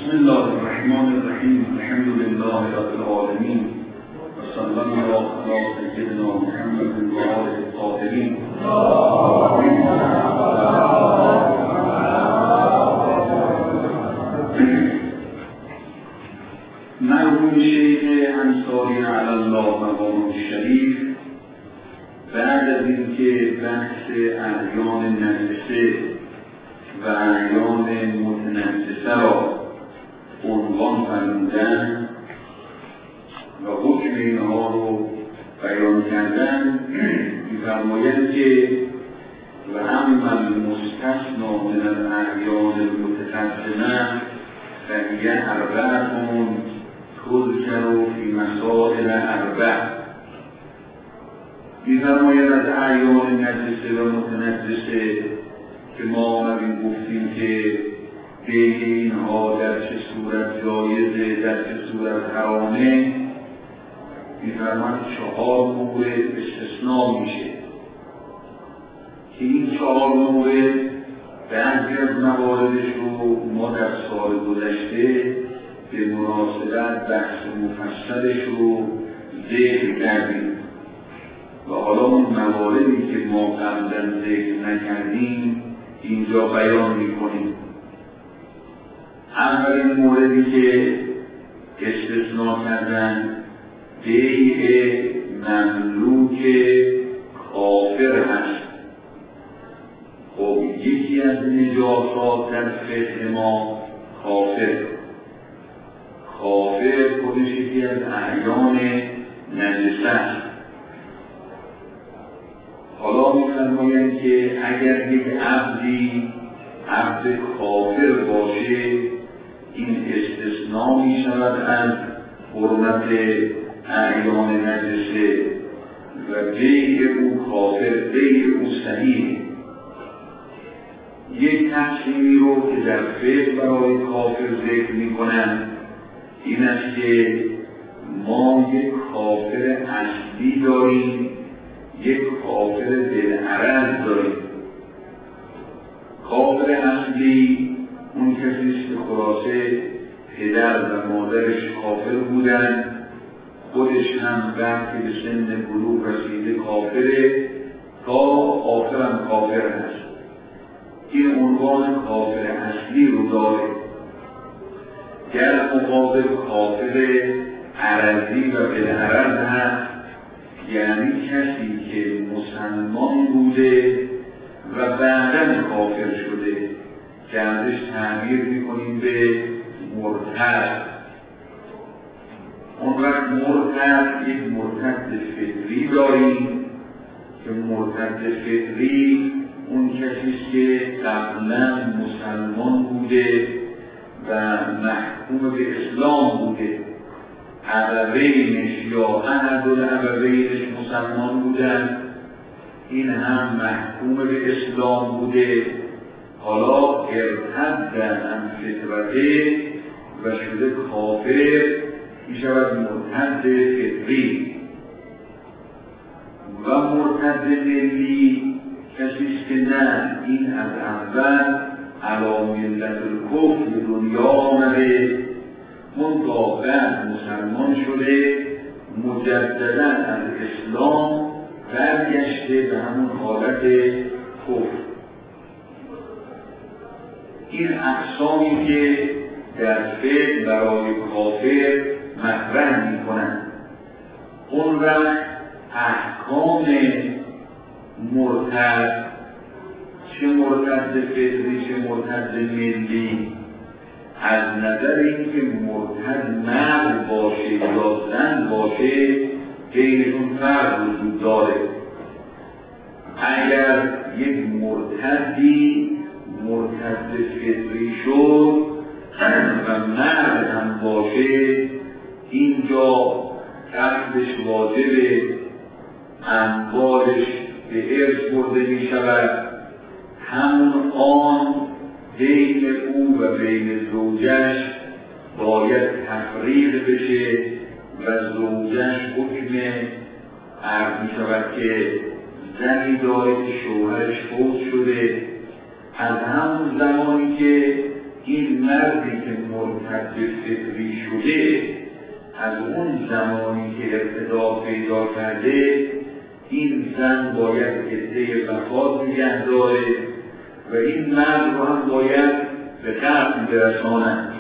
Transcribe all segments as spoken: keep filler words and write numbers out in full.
بسم الله الرحمن الرحیم. الحمد لله رب العالمین و صلی الله علی سیدنا محمد و آله الطاهرین. مرحوم شیخ انصاری علی الله مقامه الشریف بعد از اینکه بحث اعیان نجسه و اعیان متنجسه را عنوان فرمودن و حکم اینها رو بیان کردن، می‌فرمایند که و اما المستثنی من الاعیان المتقدمه فهی اربعة تذکر فی مسائل اربع. می‌فرماید از اعیان نجسه و متنجسه که ما آمدیم گفتیم که بین اینها در چه صورت جایزه، در چه صورت حرامه، می‌فرماید چهار مورد استثناء میشه که این چهار مورد بعضی از مواردش رو ما در سال گذشته به مناسبت بحث مفصلش رو ذکر کردیم و حالا اون مواردی که ما قبلا ذکر نکردیم اینجا بیان میکنیم. اولین موردی که استثناء کردن بیع مملوک کافر هست. خب یکی از نجاسات در فقه ما کافر کافر خودش یکی از اعیان نجسه است. حالا می‌فرمایند که اگر یک عبدی عبد کافر باشه این استثناء می‌شود از حرمت اعیان نجسه و بیع او کافر، بیع او صحیح. یک تقسیمی رو که در فقه برای کافر ذکر می‌کنند این است که ما یک کافر اصلی داریم، یک کافر بالعرض داریم. کافر اصلی اون کسی است که خلاصه پدر و مادرش کافر بودن، خودش هم وقتی به سن بلوغ رسیده کافره، تا آخرم کافر هست. این عنوان کافر اصلی رو داره. در مقابل کافر عرضی و بالعرض هست، یعنی کسی که مسلمان بوده و بعداً کافر شده که ازش تعبیر میکنیم به مرتد. اون وقت مرتد یک مرتد فطری داریم که مرتد فطری اون کسیست که قبلا مسلمان بوده و محکوم به اسلام بوده، ابوینش یا احد الابوینش مسلمان بودن، این هم محکوم به اسلام بوده، حالا ارتدن عن فطرته و شده کافر، می شود مرتد فطری. و مرتد ملی کسیست که نه، این از اول علی ملت الکفر به دنیا آمده، منتها بعد مسلمان شده، مجددا از اسلام برگشته به همون حالت کفر. این اقسامی که در فقه برای کافر مطرح می‌کنند. اون وقت احکام مرتد، چه مرتد فطری چه مرتد ملی، از نظر اینکه مرتد مرد باشه یا زن باشه بینشون فرق وجود داره. اگر یک مرتدی مرتد فطری شد و مرد هم باشه، اینجا قصدش واجبه، اموالش به ارث برده می شود، همون آن بین او و بین زوجش باید تفریق بشه و زوجش حکم عرض می شود که زنی داره که شوهرش فوت شده، از همون زمانی که این مردی که مرتد فطری شده از اون زمانی که ارتدا پیدا کرده این زن باید عده وفات نگه داره و این مرد رو هم باید به قتل برسانند.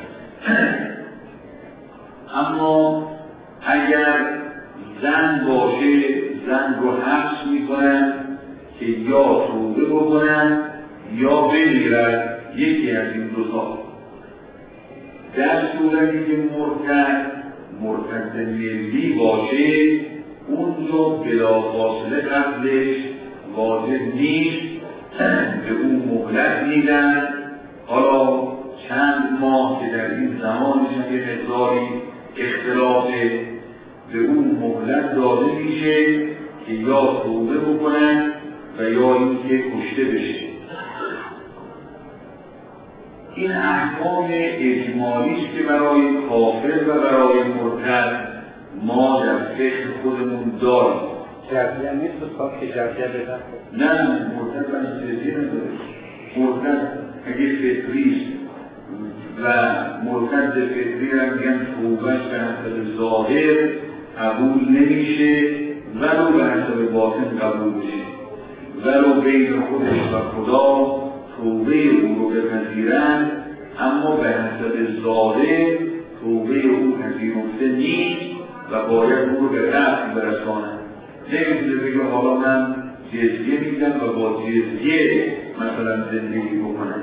اما اگر زن باشه زن رو حبس میکنن که یا توبه بکنن یا بمیرد، یکی از این دو تا. در صورتی که مرتد مرتد ملی باشه اونجا بلافاصله قتلش واجب نیست، به اون مهلت میدن. حالا چند ماه که در این زمانش هم یه مقداری اختلاف، به اون مهلت داده میشه که یا توبه بکنن و یا اینکه کشته بشه. این احکام اجمالی است که برای کافر و برای مرتد ما در فقه خودمون داریم. جزیه هم نیست بسید که جزیه بدن؟ نه، مرتد من جزیه نداره. مرتد اگه فطریست و مرتد فطری را میگن توبهش به حسب ظاهر قبول نمیشه ولو به حسب باطن قبول بشه، ولو بین خودش و خدا توبه او رو بپذیرند، اما به حسب ظاهر توبه او پذیرفته نیست و باید او رو به قتل برسانند. نمیتونه بگه حالا من جزیه میدم و با جزیه مثلا زندگی بکنم.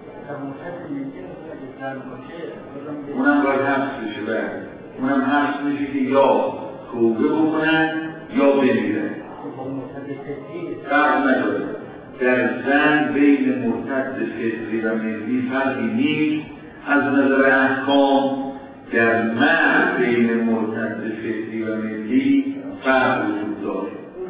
اونم باید حبس بشه، باید اونم حبس میشه که یا توبه بکنن یا بمیرن. فرق نداره. در زن بین مرتد فطری و ملی فرقی نیست از نظر احکام. در مرد بین مرتد فطری و ملی فرق وجود داره.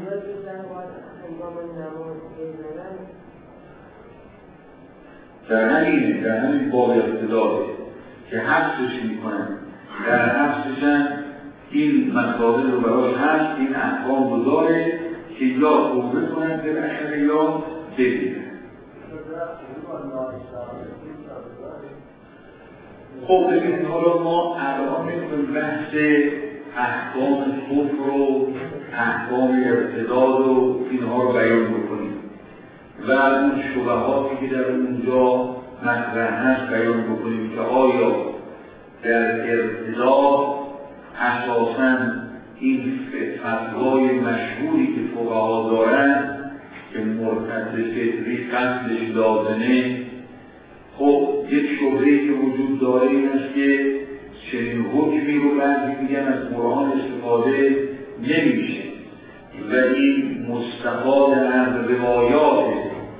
در همینه، در همین باب اقتداره که حبسش میکنن. در حبسش هم این مسائل رو براش هست، این احکام رو داره که یا توبه کنن به بخره یا بگیرن. خب ببینید، حالا ما الان میتونیم بحث احکام کفر و احکام ارتداد و اینها رو بیان بکنیم و اون شبهاتی که در اونجا مطرح هست بیان بکنیم که آیا در ارتداد اساساً این فتوای مشهوری که فقها دارن که مرتد فطری قتلش لازمه. خب یک شبهه‌ای که وجود داره این است که چنین حکمی رو بعضی میگن از قرآن استفاده نمیشه و این مستفاد از روایاته.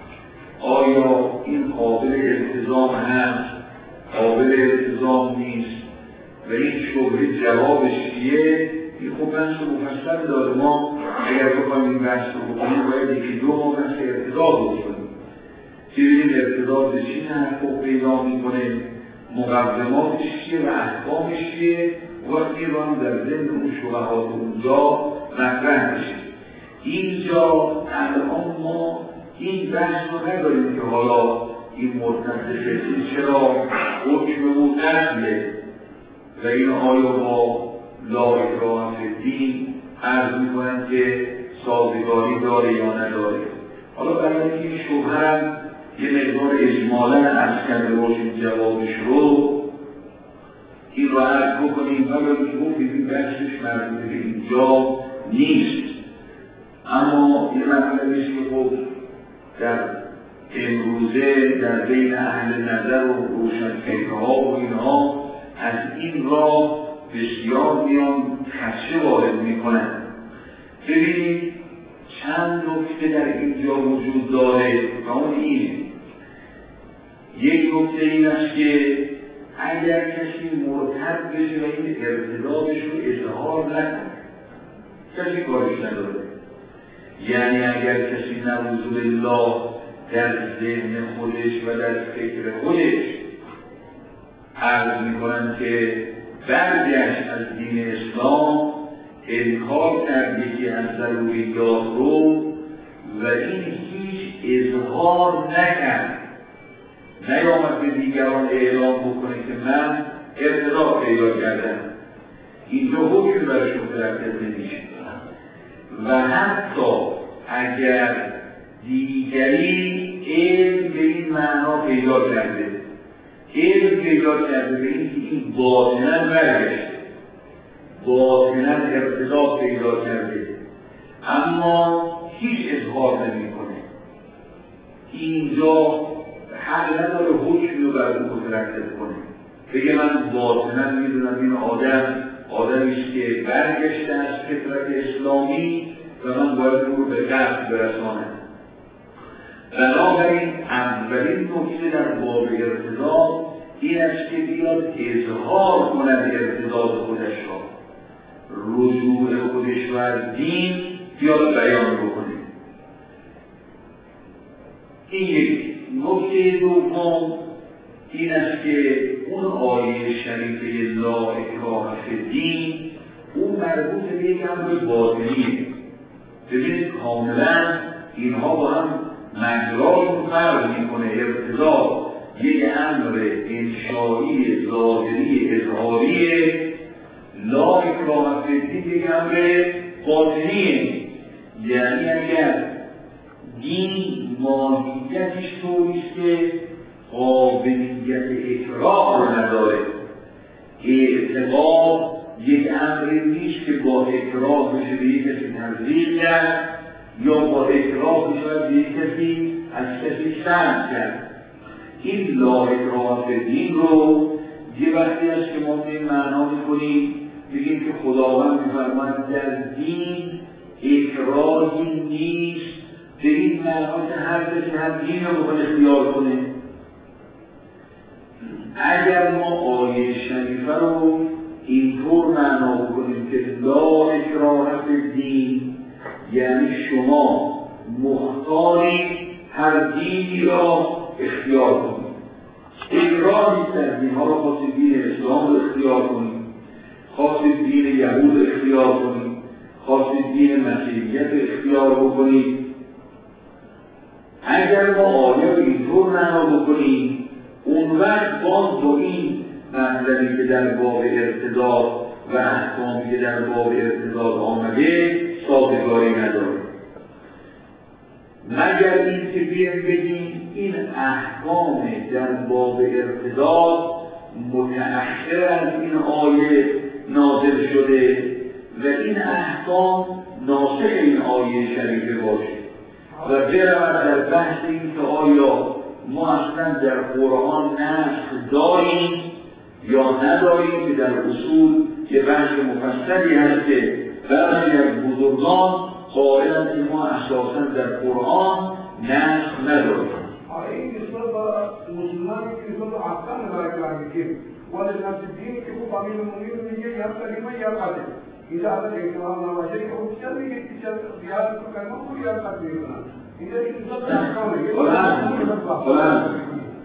آیا این قابل التزام هست؟ قابل التزام نیست؟ و این شبهه جوابش چیه؟ این خب بحث مفصل داره. ما اگر بخوایم این بحث رو بکنیم باید یکی دو ما بحث ارتداد بکنیم که این ارتداد چی تحقق پیدا میکنه، مقدماتش چیه و احکامش چیه، وقتی رو هم در ضمن اون شبهات اونجا مطرح میشه. اینجا الان ما این بحث رو نداریم که حالا این مرتد فطری چرا حکم او قتله و این آیا با لا اکراه فی الدین عرض میکنن که سازگاری داره یا نداره. حالا برای این شبهه هم یه مقدار اجمالا عرض کرده باشیم جوابش رو، این رو عرض بکنیم و باید این بحثش مربوط به اینجا نیست. اما یه مطلب نیست که خب در امروزه در بین اهل نظر و روشنفکرها و اینها از این راه بسیار میان خدشه وارد میکنن. ببینید چند نکته در اینجا وجود داره و اون اینه. یک نکته این است که اگر کسی مرتد بشه و این ارتدادش رو اظهار نکنه، کسی کارش نداره. یعنی اگر کسی نعوذ بالله در ذهن خودش و در فکر خودش عرض میکنن که برگشت از دین اسلام، انکار کرد یکی از ضروریات رو و این هیچ اظهار نکرد نیامد به دیگران اعلام بکنه که من ارتضاع پیدا کردم. اینجا حکم برش مترتب نمیشه و حتی اگر دیگری علم به این معنا پیدا کرده، علم پیدا کرده به این که این باطناً برگشته، باطناً ارتضاع پیدا کرده اما هیچ اظهار نمی‌کنه، اینجا حق نداره حکمی رو بر او مترتب کنه، بگه من باطناً میدونم این آدم آدمیست که برگشته از فطرت اسلامی و من باید او رو به قصد برسانم. بنابراین اولین نکته در باب ارتضاع این است که بیاد اظهار کند ارتضاع خودش را، رجوع خودش را از دین بیاد بیان بکنه. این یک نکته دوم این است که اون آیه شریفه لا اکراه فی الدین اون مربوط به یک امر باطنیه. ببینید کاملا اینها با هم مجراشون فرق میکنه. ارتضاع یک امر انشایی ظاهری اظهاریه، لا اکراه فی الدین یک امر باطنیه. یعنی اگر دین ماهیتش طوریست که قابلیت اکراه رو نداره، اعتقاد یک امری نیست که با اکراه بشه به یک کسی تزریق کرد یا با اکراه بشه به یک کسی از کسی سرد کرد. این لا اکراه فی الدین رو یه وقتی است که ما به معنا میکنیم بگیم که خداوند می‌فرماید در دین اکراهی نیست، به این معنا که هر کسی هر دین رو بخواد اختیار کنه. اگر ما آیه شریفه رو اینطور معنا بکنیم که لا اکراه فی الدین یعنی شما مختاری هر دینی را اختیار کنید، اکراهی در دینها را خواستید دین اسلام را اختیار کنید، خواستید دین یهود اختیار کنید، خواستید دین مسیحیت اختیار بکنید. اگر ما آیه رو اینطور معنا بکنیم اون وقت باز با این مطلبی که در باب ارتضاع و احکامی که در باب ارتضاع آمده سازگاری نداره، مگر این که بیایم بگیم این احکام در باب ارتضاع متأخر از این آیه نازل شده و این احکام ناسخ این آیه شریفه باشه و برود در بحث این که آیا ما اصلا در قرآن نسخ داریم یا نداریم که در اصول یه بحث مفصلی هست که بعضی از بزرگان قائلند که ما اساسا در قرآن نسخ نداریم. آره این نسبت با مسلمان که نسبت با احکام نداره میگیم ولی نفس دین که خب امیر المؤمنین میگه یا کلمه یا قاعده اینجا اگر احتمال نباشه که خب چه میگه که چه بیاد تو کلمه کو یا قاعده میگن اینجا این نسبت با احکام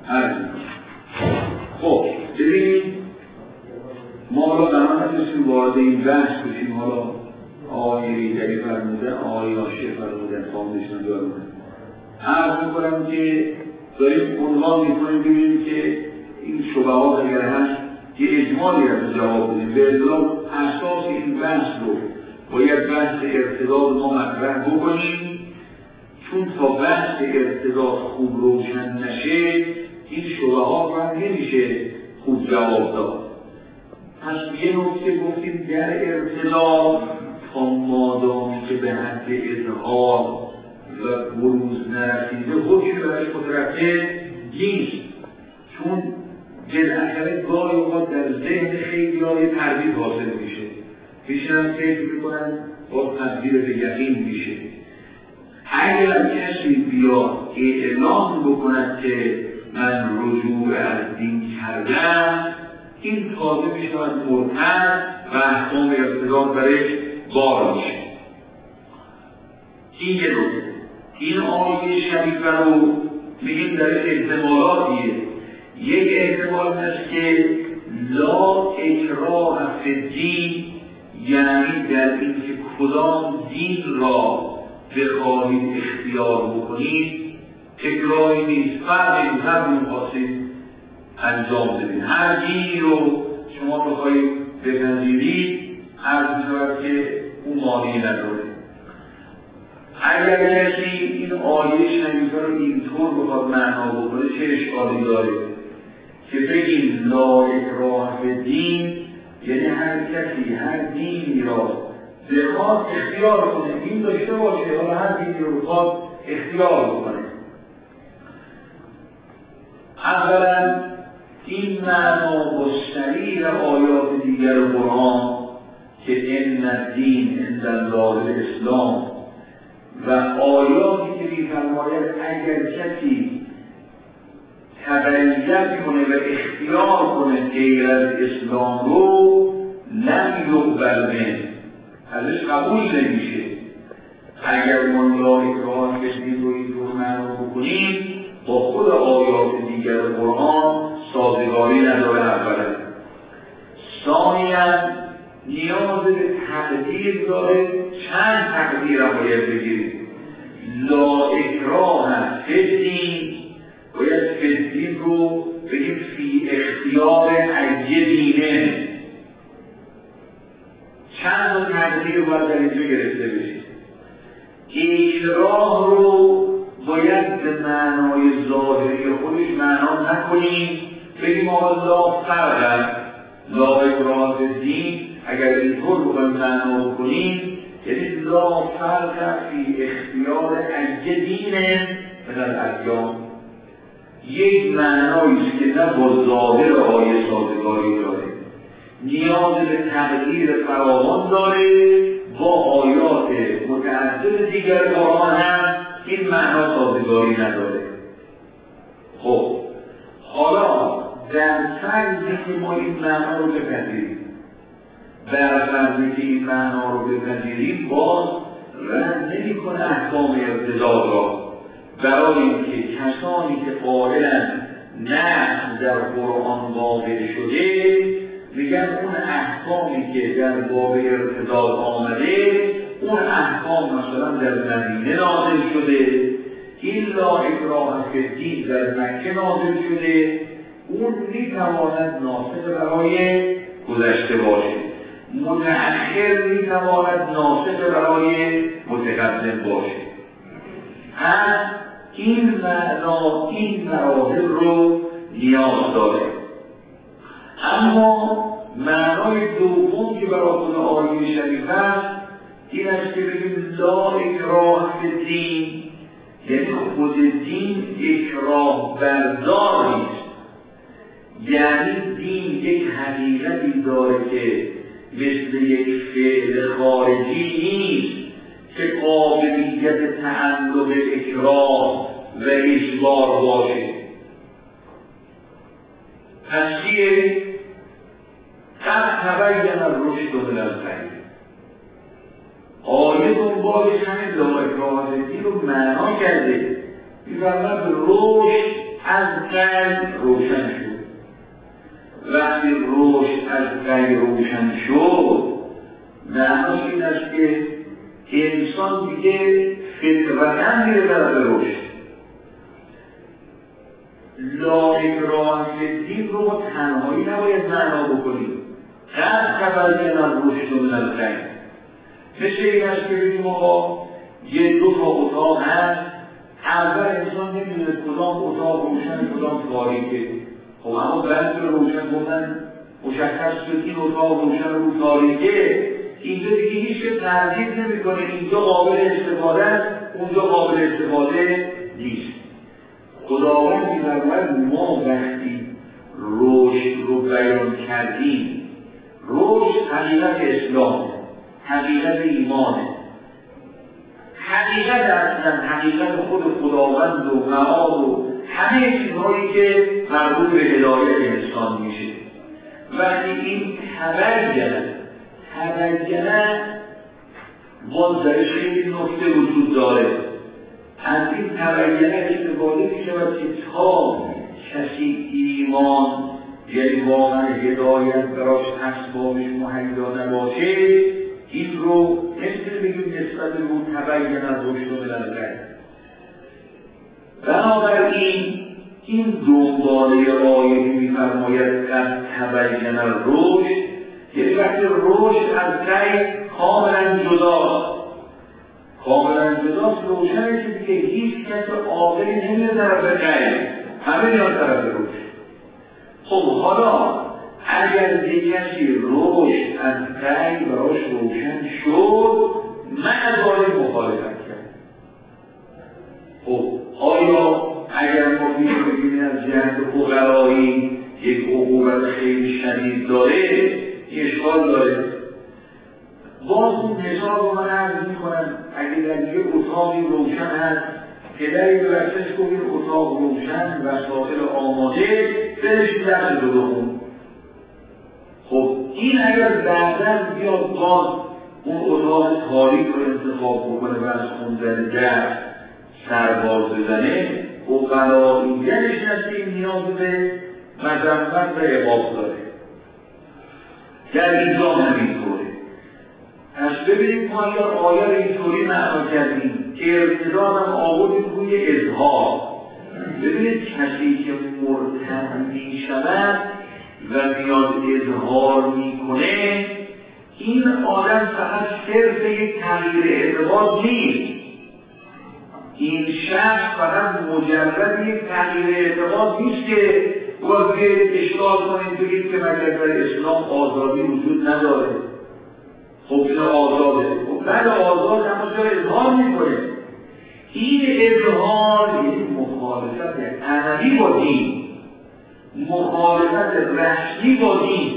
خب ببینید ما حالا قرار نتونستیم وارد این بحث بشیم. حالا آقای ریتری فرمودن، آقای عاشق فرمودن، فاندیشن دارمون عرض میکنم که داریم عنوان میکنیم ببینیم که این شبهات اگر هست که اجمالی از جواب بدیم. به اصطلاح اساس این بحث رو باید بحث ارتضاع ما مطرح بکنیم، چون تا بحث ارتضاع خوب روشن نشه این شبهات رو نمیشه خوب جواب داد. پس یه نکته گفتیم در ارتضاع تا مادامی که به حد اظهار و بروز نرسیده حکم برش مترتب نیست، چون بالاخره گاهی اوقات در ذهن خیلی های تردید حاصل میشه، میشنم فکر میکنن با تبدیل به یقین میشه. اگر کسی بیاد اعلام بکند که من رجوع از دین کردم این تازه میشود مرتد و احکام ارتضاع برش بار میشه. این یه نکته. این آیه شریفه رو میگیم در احتمالاتیه. یک احتمال هست که لا اکراه فی الدین یعنی در این که کدام دین را بخواهید اختیار بکنید اکراهی نیست، فرقی نیست، هر دون خواستید انجام بدید. هر دینی رو شما بخواهید بپذیرید عرض می‌شود که اون مانعی نداره. اگر کسی این آیه شنیده رو اینطور بخواد معنا بکنه چه اشکالی داره که بگیم لا اکراه فی الدین، یعنی هر کسی هر دینی را بخواد اختیار کنه، دین داشته باشه، حالا هر دینی رو بخواد اختیار کنه. اولا این معنا با صریح آیات دیگر قرآن که ان الدین عند الله الاسلام و آیاتی که می‌فرماید اگر کسی تبعیت کنه و اختیار کنه غیر از اسلام رو لم یقبل منه، ازش قبول نمیشه. اگر ما لا اکراه فی الدین رو اینطور معنا بکنیم با خود آیات دیگر قرآن سازگاری نداره. اولا ثانیاً نیاز به تقدیر داره، چند تقدیر هم باید بگیریم. لا اکراه فی الدین باید فی الدین رو بگیم فی اختیار ای دینه. چند تا تقدیر باید در اینجا گرفته بشه. اکراه رو باید به معنای ظاهری خودش معنا نکنیم، بگیم آقا لا فرق لا اکراه فی الدین، اگر اینطور رو به معنا بکنیم یعنی لا فرق فی اختیار ای دینه من الادیان. یک معناییست که نه با ظاهر آیه سازگاری داره، نیاز به تغییر فراوان داره، با آیات متعدد دیگر قرآن هم این معنا سازگاری نداره. خب حالا در فرضی که ما این معنا رو بپذیریم، در فرضی که این معنا رو بپذیریم باز رد نمی کنه احکام ارتداد را، برای اینکه کسانی که قائلند نه در قرآن واقع شده میگن اون احکامی که در باب ارتداد آمده اون احکام مثلا در مدینه نازل شده، این لا اکراه فی الدین در مکه نازل شده، اون میتواند ناسخ برای گذشته باشه، متأخر میتواند ناسخ برای متقدم باشه. پس این معنا این مراحل رو نیاز داره. اما معنای دوم که برای خود آیه شریف است این است که بگیم لا اکراه فی الدین، یعنی خود دین اکراه بردار نیست، یعنی دین یک حقیقتی داره که مثل یک فعل خارجی نیست که قابلیت تعلق اکراه و اجبار باشه. پس چیه؟ قد تبین الرشد من الغی. آیه دنبالش همین لا اکراه فی الدین رو معنا کرده، می‌فرماید رشد از غی روشن شد. وقتی رشد از غی روشن شد معناش این است که انسان دیگه فطرتاً میره طرف رشد. لا اکراه فی الدین رو با تنهایی نباید معنا بکنیم. قد تبین الرشد من الغی. مثل این است که بگیم آقا یه دو تا اتاق هست، اول انسان نمیدونه کدام اتاق روشن کدام تاریکه. خب اما بعد رو روشن بودن مشخص شد این اتاق روشن رو تاریکه، اینجا دیگه هیچ که تردید نمی کنه اینجا قابل استفاده است اونجا قابل استفاده نیست. خداوند می‌فرماید ما وقتی رشد رو بیان کردیم، رشد حقیقت اسلام، حقیقت ایمانه، حقیقت اصلا حقیقت خود خداوند و معاد و همه چیزهایی که مربوط به هدایت انسان میشه. وقتی این تبینه تبینه باز درش خیلی نکته وجود داره. از این تبینه استفاده میشود که تا کسی ایمان یعنی واقعا هدایت براش اسبابش مهیا نباشه این رو مثل بگیم نسبت رو تبین از رشد من الغی. بنابراین این دنباله آیه می‌فرماید از تبین الرشد، یعنی وقتی رشد از غیب کاملا جداست، کاملا جداست، روشنه که دیگه هیچ کس عاقلی نمیره طرف غیب، همه میان طرف رشد. خب حالا اگر یک کسی رشد از غیب براش روشن شد، من از آیه مخالفت کرد. خب آیا اگر ما بگیم از جهت فقرایی یک عقوبت خیلی شدید داره، اشکال داره. باز این مثال رو من عرض میکنم، اگر در یک اتاقی روشن هست، پدری به بچه‌ش گفت این اتاق روشن، وسایل آماده، برش درس رو بخون. خب این اگر بعداً بیاد باز اون اتاق تاریک رو انتخاب بکنه و از خوندن درس سرباز بزنه، اقلاییتش نسیم نیاز به مذمت و عقاب داره. در اینجا همینطوره. پس ببینید ما اگر آیه رو اینطوری معنا کردیم که ارتداد هم آوردیم روی اظهار. ببینید کسی که مرتد می شود و میاد اظهار میکنه، این آدم فقط صرف یک تغییر اعتقاد نیست، این شخص فقط مجرد یک تغییر اعتقاد نیست که باید اشکال کنید بگید که مگر در اسلام آزادی وجود نداره. خب این آزاده، خب بعد آزاد اما چرا اظهار میکنه؟ این اظهار یعنی مخالفت عملی با دین، مخالفت رسمی با دین،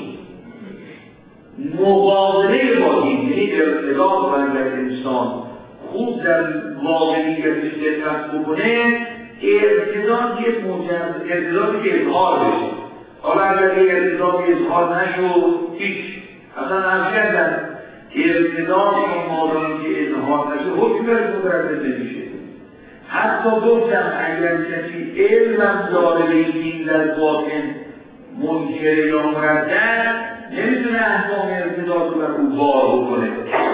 مقابله با دین، یعنی ارتداد و اگر انسان خوب در واقعیتش دقت بکنه، ارتداد یک مجرد ارتدادی که اظهار بشه. حالا اگر یک ارتدادی اظهار نشد، هیچ اصلا نفیت در ارتداد مادامی که اظهار نشد حکم برش مترتب نمیشه. حتی گفتم اگر کسی علم داره به این در باطن منکر یا مردد، نمیتونه احکام ارتداد رو بر او بار بکنه،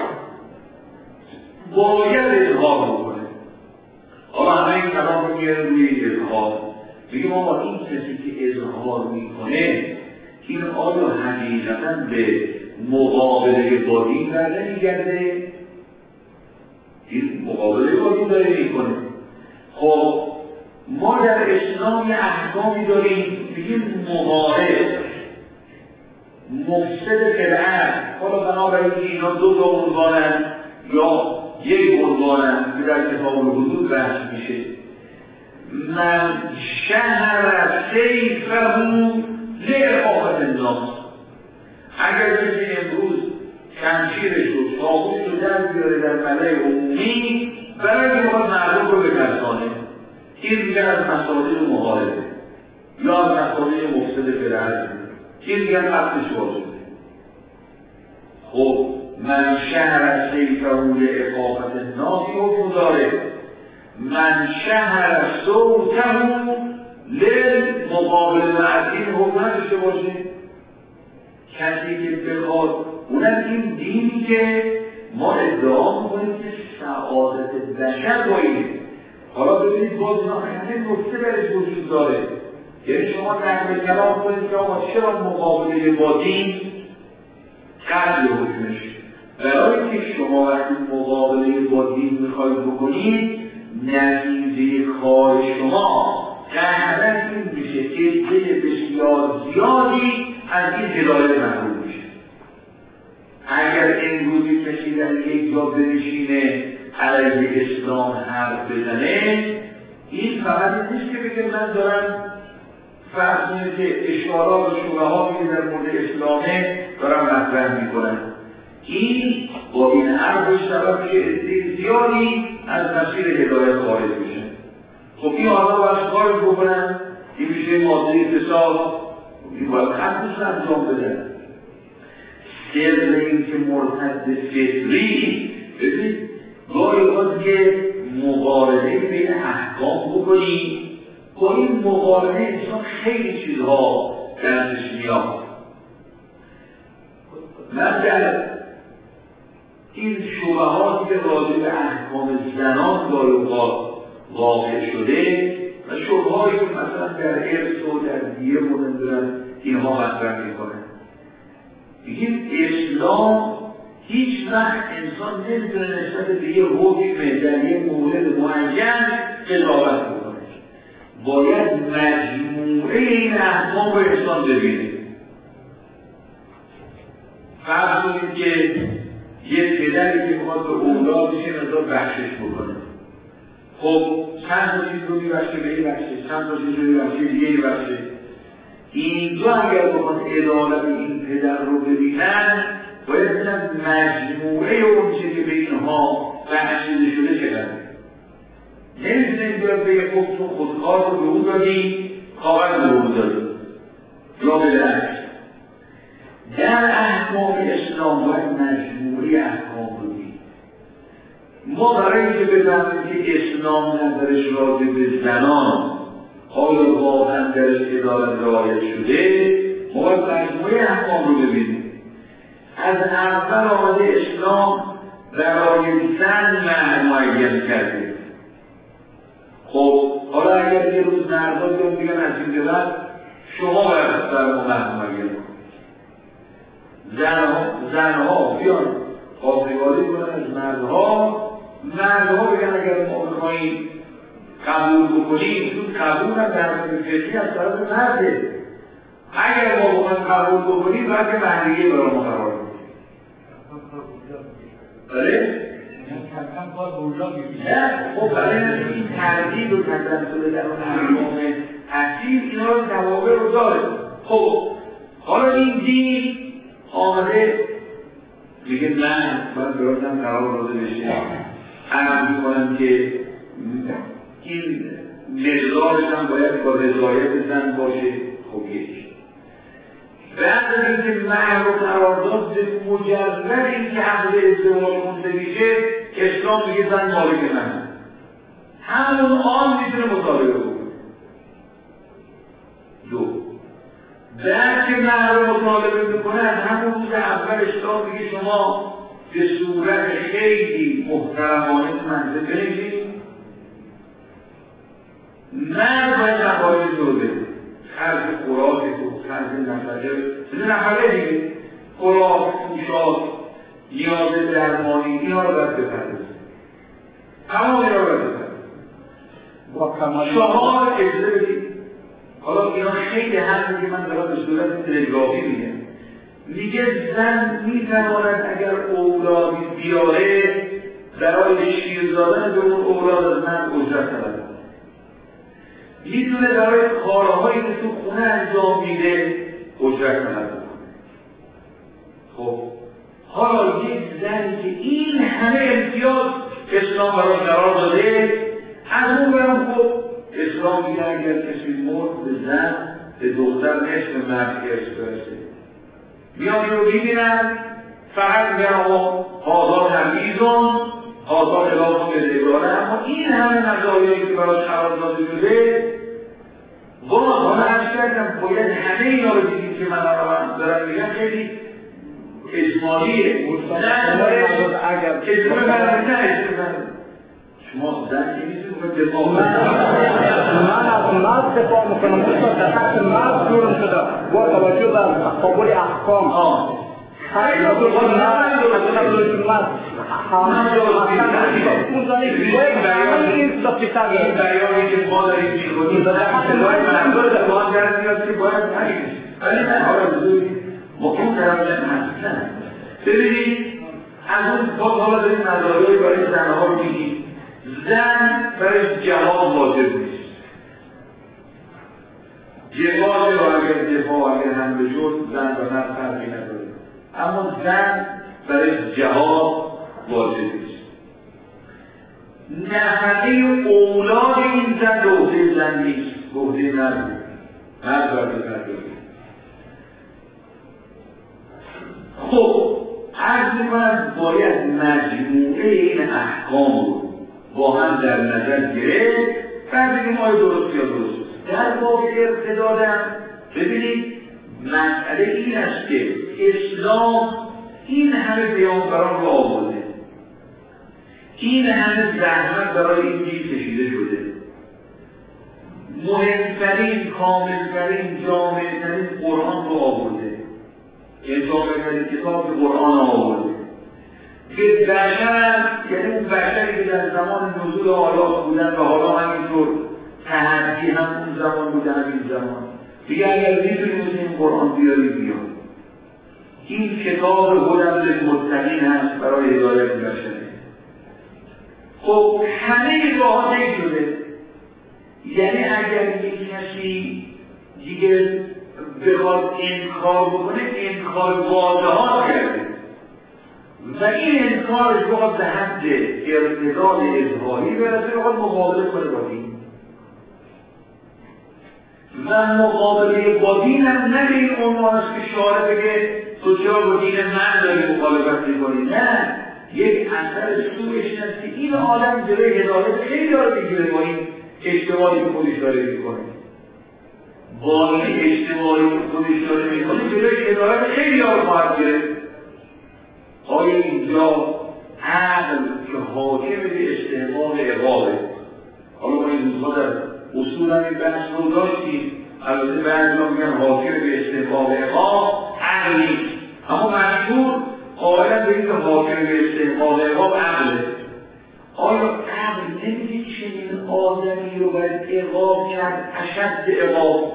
باید اظهار بکنه. حالا همه این کلام رو میاره روی اظهار، بگیم آقا این کسی که اظهار میکنه این آیا حقیقتا به مقابله با دین برنمیگرده؟ این مقابله با دین داره میکنه. خب ما در اسلام احکامی داریم بگیم مغارب، مفسد فلعن. حالا بنابراین اینا دو تا عنوانن یا یک عنوانن که در کتاب الحدود بحث میشه. من شهر سیفه لعقابت الناس، اگر کسی امروز شمشیرش رو چاقوش رو در بیاره در ملأ عمومی برای که باید مردم رو بترسانه، این دیگر از مسائل مغاربه یا از مسائل مفسد فلعن، این دیگر قصدش واجبه. خب من شهر سیفه لعقابت الناس حکم داره، من شهر صوته للمقابل از این حکم نداشته باشه. کسی که بخواد اونم این دینی که ما ادعا میکنیم که سعادت بشر با اینه. حالا ببینید باز اینا همه نکته برش وجود داره، یعنی شما نقل کلام کنید که آقا چرا مقابله با دین قتل حکمش؟ برای که شما وقتی مقابله با دین میخواید بکنید، نتیجه کار شما قهرن این میشه که عده بسیار زیادی از این هدایت محروم میشه. اگر امروزی کسی در یک جا بنشینه علیه اسلام حرف بزنه، این فقط نیست که بگه من دارم فرض کنید که اشارات و شبهاتی که در مورد اسلامه دارم مطرح میکنم، این با این حرفش سبب میشه عده زیادی از مسیر هدایت خارج میشه. خب این آنها باید کارش بکنن، این میشه ماده فساد، این باید حدش انجام بدن. سر این که مرتد فطری، ببینید گاهی اوقات که مقارنه بین احکام بکنید، با این مقارنه انسان خیلی چیزها درسش میاد. من در این شبهاتی که راجع به احکام زنان گاهی اوقات واقع شده و شبهایی که مثلا در ارث و در دیه مورد دارن اینها مطرح میکنن. بگیم اسلام هیچ وقت انسان نمیتونه نسبت به یه حکم در یه مورد معین قضاوت بکنه، باید مجموعه این احکام رو انسان ببینه. فرض کنید که یه پدری که میخواد به اولادش یه مقدار بخشش بکنه، خب چند تا چیز رو میبخشه به این بخشه، چند تا چیز رو میبخشه دیگه این بخشه. اینجا اگر بخواد عدالت این پدر رو ببینن، باید ببینن مجموعه اون چیزی که به اینها بخشیده شده چقدر. نمیتونید باید به یک خودتون خودکار رو به اون دادی، کاغذ رو به اون دادی یا بالعکس. در احکام اسلام باید مجموعه احکام رو دید. ما برای اینکه بفهمیم که اسلام نظرش راجع به زنان آیا واقعا درش عدالت رعایت شده، ما باید مجموعه احکام رو ببینیم. از اول آمده اسلام برای زن معنی معین کرده. خب حالا اگر یه روز مردها بیان میگن از این به بعد شما باید بر ما معنی معین کنید، زنها زنها بیان خواستگاری کنن از مردها، مردها بگن اگر ما بخواهیم قبول بکنیم، چون قبول هم در مورد فقهی از طرف مرده، اگر ما بخواهیم قبول بکنیم باید که مهریه برای ما قرار بدیم. بله؟ نه، خب برای این تردید و تسلسل در اون احکام اصیل اینا رو توابع رو داره. خب حالا این دین آمده میگه من باید براتم قرار داده بشه، عرض میکنم که این مقدارش هم باید با رضایت زن باشه. خب یکی بعد از اینکه مهر رو قرار داد، به مجرد اینکه عقد ازدواج خونده میشه اسلام میگه زن مالک منه، همون آن میتونه مطالبه بکنه. دو بعد که مهر رو مطالبه میکنه، از همون روز اول اسلام میگه شما به صورت خیلی محترمانه تو منزل بنشین، مرد باید نفایش رو بده، خرج خوراک تو، خرج نفقه بده، نفقه دیگه، خوراک، پوشاک، نیاز درمانی، اینا رو باید بپردازه، تمام اینا رو باید بپردازه. شما اجازه بدید، حالا اینا خیلی حرفی که من دارم به صورت تلگرافی میگم، میگه زن میتواند اگر اولادی بیاره برای شیر دادن به اون اولاد از مرد اجرت طلب کنه، میتونه برای کارهایی که تو خونه انجام میده اجرت طلب کنه. خب حالا یک زنی که این همه امتیاز اسلام برای قرار داده، از اون برم خب اسلام میگه اگر کسی مرد به زن به دختر نصف مرد ارث برسه، میان رو میبینن فقط میگن آقا آزاد نمیزون آزاد اعلام به دگاره، اما این همه مزایایی که برای قرار داده شده باز حالا عرض کردم باید همه اینا رو دیدید که من دارم میگم خیلی اجمالیه. نه باید اگر کسی رو برد نه اجمالی شما زن که نیستید به دفاع من از مرد دفاع میکنم، بسید در حق مرد جورم شده با توجه بر قبول احکام خیلی دو با مرد حضرت مرد حامل اون زنی که باید همه این دفتر این بیانی که ما داریم میکنیم در حق مرد باید باید در میاد که باید نگیش، ولی من حالا بزرگی مقیم درم نمید. ببینید از اون باز حالا داریم نظریه برای زنها رو میگیم، زن برای جهاد واجب نیست، جهاد رو اگر دفاع اگر حمله شد زن و مرد فرقی نداره، اما زن برای جهاد واجب نیست. نفقه اولاد این زن به عهده زن نیست، به عهده مرد، مرد باید بپردازه. خب عرض میکنم باید مجموعه این احکام رو با هم در نظر گرفت، بعد بگیم آیا درست یا درست. در باب ارث دادن ببینید مسئله این است که اسلام این همه پیامبران رو آورده، این همه زحمت برای این دین کشیده شده، مهمترین، کاملترین، جامعترین قرآن رو آورده. یعنی جامعترین کتاب قرآن آورده که بشر، یعنی اون بشری که در زمان نزول آیات بودن و حالا همینطور تحدی هم اون زمان بوده همین زمان دیگه اگر میتونید این قرآن بیاری بیاد. این کتاب هدی للمتقین هست برای هدایت بشری. خب همه راه‌ها طی شده. یعنی اگر یک کسی دیگه بخواد انکار بکنه انکار واضحات کرده و این انکارش بخواد به حد ارتداد اظهاری برسه بخواد مقابله کنه با دین و مقابله با دین هم نه این عنوان است که شارع بگه تو چرا با دین من داری مخالفت می‌کنی. نه، یک اثر سوء است که این آدم جلوی هدایت خیلی داره میگیره با این اشتباهی که خودش داره میکنه. با این اشتباهی که خودش داره میکنه جلوی هدایت خیلی داره خواهد گرفت. آیا اینجا عقل که حاکم به استعمال عقابه؟ حالا ما این روزها در اصول هم این بحث رو داشتیم. البته بعضی ها میگن حاکم به استعمال عقاب عقل نیست، اما مشهور قائلا به این حاکم به استعمال عقاب عقله. آیا عقل نمیگه چنین آدمی رو باید عقاب کرد اشد عقاب؟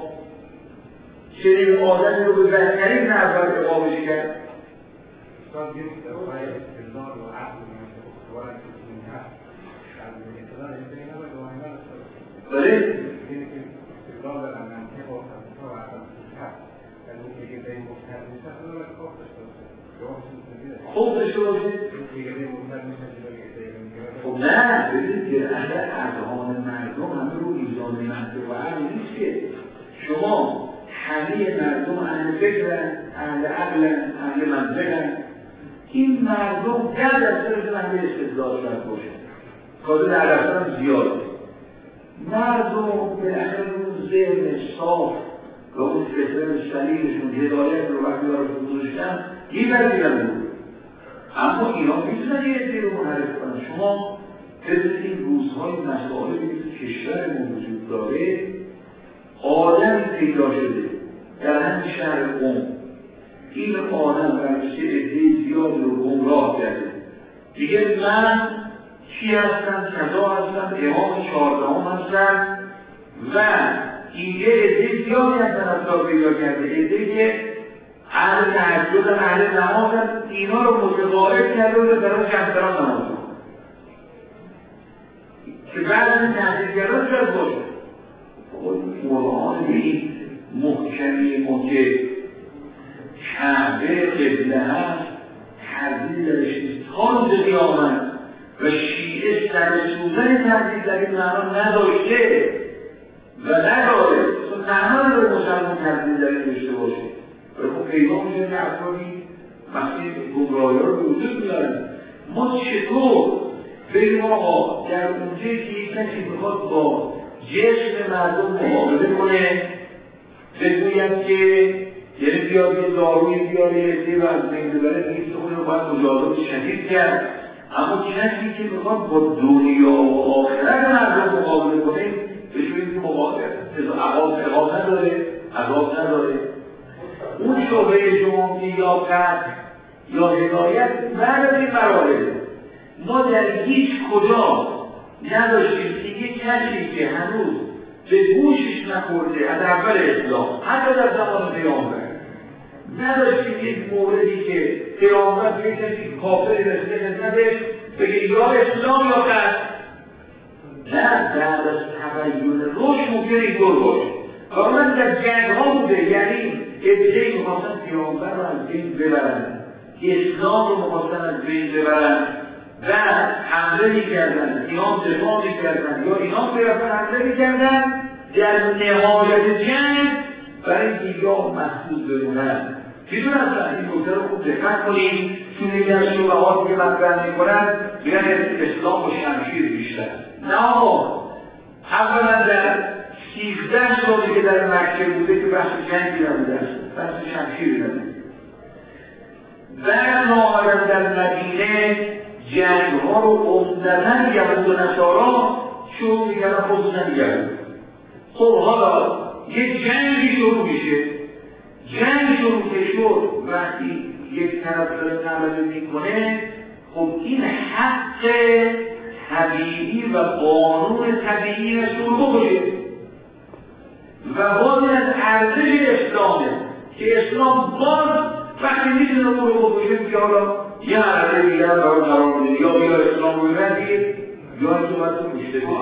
چنین آدمی رو به بهترین نظر عقابش کرد؟ استاد یک دفعه استدلال و عقل و اختوار که این هست از اطلاع این نباید و آینه است. بله؟ اینه که استدلال در منطق و فلسفه و عقل هست. یعنی اون که به این مختل نیست اصلا باید خوب داشته باشه. جوابش نمیده. خوب داشته باشه؟ دیگه به این مختل نیست جلوی خب نه، ببینید که اگر اذهان مردم همه رو میزان منطق و عقل نیست که شما همه مردم اهل فکرن، اهل عقلن، اهل منطقن. این مردم ده درصدشون اهل استدلال شاید باشه، کازه ده درصد هم زیاده. مردم بالاخره اون ذهن صاف و اون فکر سلیمشون هدایت رو وقتی برای گذاشتن می‌پذیرن بود. اما اینا میتونن یه عده رو معرف کنن. شما طبق این روزهای مسائلی که کشور ما وجود داره آدم پیدا شده در همین شهر قم. این آدم برمیشه عده زیادی رو گمراه کرده. دیگه من کی هستم؟ کذا هستم؟ امام چهاردهم هستم و این یه عده زیادی هستن اصلا پیدا کرده. عده که اهل تهجد هم اهل نماز هم اینا رو متقاعد کرده و در اون کمتران نماز رو که بعد این تحصیلگران شد باشه. قرآن به این محکمی ما که کعبه قبله هست تردید درش نیست تا روز قیامت و شیعه سر سوزن تردید در این معنا نداشته و نداره. تنها داره مسلمان تردید در این داشته باشه. خب پیدا میشه که افرادی وقتی گمراهی ها رو به وجود میارن. ما چطور بریم آقا در اونجایی که یک کسی بخواد با جسم مردم مقابله کنه بگوید که یعنی بیاد یه داروی بیاره یه عده و از بین ببره نیست اون رو باید مجازات شدید کرد. اما کسی که میخواد با دنیا و آخرت مردم مقابله کنه بشوید که مقابله عقاب نداره، عذاب نداره. اون شعبه شما که یا قطع یا هدایت بعد از این مراحل ما در هیچ کجا نداشتیم که یک کسی که هنوز به گوشش نخورده از اول اسلام حتی در زمان پیامبر نداشتیم یک موردی که پیامبر به کسی کافری رسیده خدمتش بگه یا اسلام یا قطع. نه، بعد از تبیین روش ممکنه این دور باشه. کاملا در جنگ ها بوده. یعنی ابتدایی میخواستن پیامبر رو از بین ببرن، اسلام رو میخواستن از بین ببرن و حمله میکردن، اینا دفاع میکردن یا اینا برفتن حمله میکردن. در نهایت جنگ برای دیگاه محفوظ بمونن. میدون اصلا این نکته رو خوب دقت کنیم چون یکی از شبهاتی که مطرح میکنن میگن اسلام و شمشیر بیشتر. نه آقا، اولا در سیزده سالی که در مکه بوده که بحث جنگی نبوده است، بحث شمشیری نبوده. بعد ما آمدن در مدینه جنگ ها رو عمدتاً یهود و نصارا شروع میکردن، خصوصا یهود خب حالا یک جنگی شروع میشه، جنگ شروع که شد وقتی یک طرف داره تولد میکنه، خب این حق طبیعی و قانون طبیعی رسول بشه و باز از ارزش اسلامه که اسلام باز وقتی میتونه اون رو بشه که حالا یه مرحله دیگر برای قرار بده یا بیا اسلام رو ببندید یا اینکه باید تو کشته بشه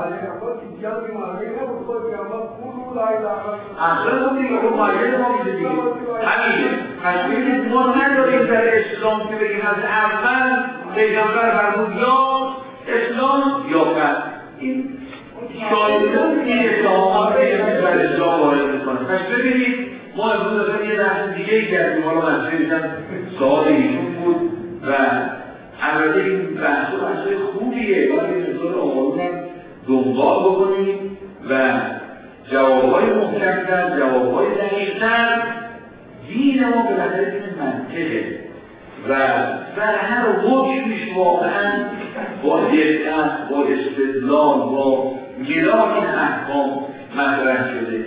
اصلا اون دیگه اون مرحله ما میده دیگه همین پس ببینید ما نداریم در اسلام که بگیم از اول پیغمبر فرمود یا اسلام یا فرد این شایدون این اتهامات که در اسلام وارد میکنه. پس ببینید ما امروز اصلا یه بحث دیگه ای کردیم، حالا مسئله هم سوال ایشون بود و البته این بحث و بحث خوبیه باید این مقدار آقایون هم دنبال بکنیم و جوابهای محکم‌تر، جوابهای دقیق‌تر. دین ما بالاخره دین منطقه و در هر حکمش واقعا با دقت، با استدلال، با گرام این احکام مطرح شده.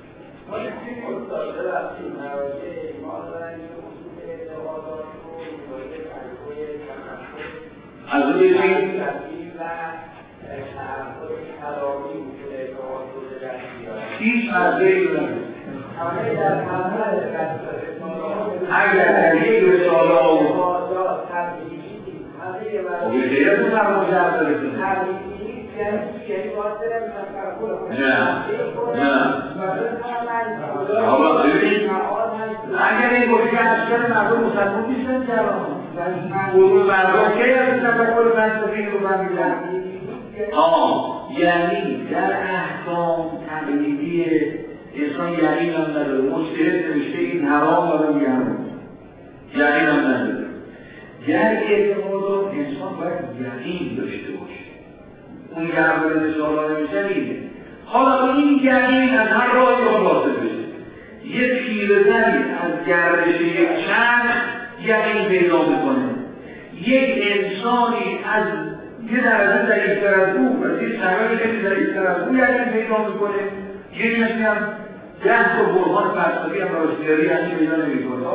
از اون بگیم هیچ مزه‌ای نداره. اگر در یک رساله آمد خب یه دیگه تو فرمون جمع داره کنه نه نه حالا ببین اگر این گوشی اشکال مردم مسلمان نیستن جوان اون مردم که از تفکر فلسفی رو برمیدن آه یعنی در احکام تقلیدی انسان یقین هم نداره مشکلت نوشته این حرام داره میگم یقین هم نداره در اعتقادات انسان باید یقین داشته باشه اون که اول رساله نمیشن اینه. حالا این یقین از هر راهی را حاصل بشه یک پیرزنی از گردش یک چرخ یقین پیدا میکنه، یک انسانی از یه درجه ضعیفتر از او و یک سببی که ضعیفتر از او یقین پیدا میکنه، یک کسی هم ده تا برهان فلسفی هم راستی همین پیدا نمیکنه.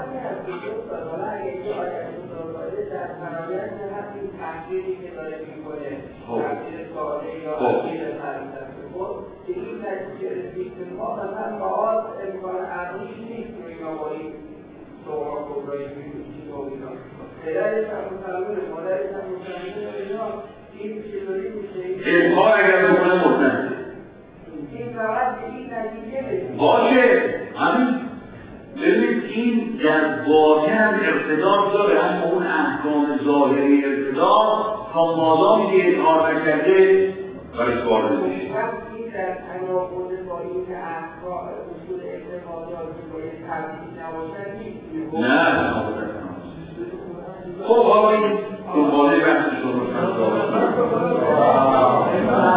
تحقیری که داره میکنه تحقیر ساده یا تحقیر فلسفه که این نتیجه رسید که ما مثلا باید امکان عقلیش نیست که اینا با این سوها کبرایی میکنی و اینا پدرش هم مسلمونه مادرش هم مسلمونه اینا این چطوری میشه امکان اگر بکنه مطمئنه این فقط به این نتیجه رسید باشه همین ببینید این در واقع هم ارتداد داره اما اون احکام ظاهری ارتداد تا مادامی که اظهار نکرده برش وارد بشه. این در تناقض با این که احکام اصول اعتقادات باید تبدیل نباشد نیست؟ نه تناقض نباشد. خب حالا این دنباله بحث شما رو